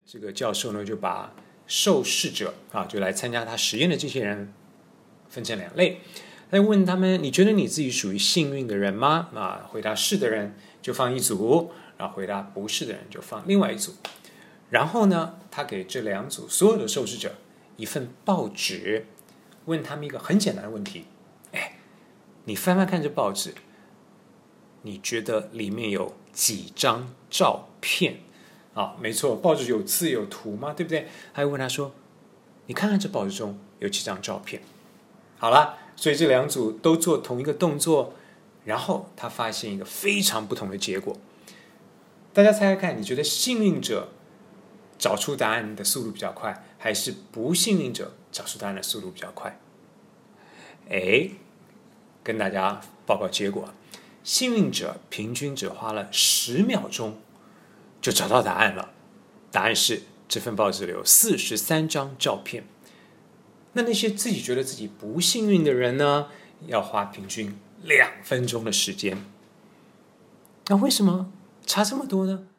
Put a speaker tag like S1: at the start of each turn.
S1: 这个教授呢就把受试者就来参加他实验的这些人分成两类，他就问他们：你觉得你自己属于幸运的人吗？回答是的人就放一组，然后回答不是的人就放另外一组。然后呢，他给这两组所有的受试者一份报纸，问他们一个很简单的问题：你翻翻看这报纸，你觉得里面有几张照片？没错，报纸有字有图嘛，对不对？他会问他说：你看看这报纸中有几张照片？好了，所以这两组都做同一个动作，然后他发现一个非常不同的结果。大家猜猜看，你觉得幸运者找出答案的速度比较快，还是不幸运者找出答案的速度比较快？跟大家报告结果，幸运者平均只花了10秒钟就找到答案了。答案是这份报纸里有43张照片。那些自己觉得自己不幸运的人呢，要花平均2分钟的时间。那为什么差这么多呢？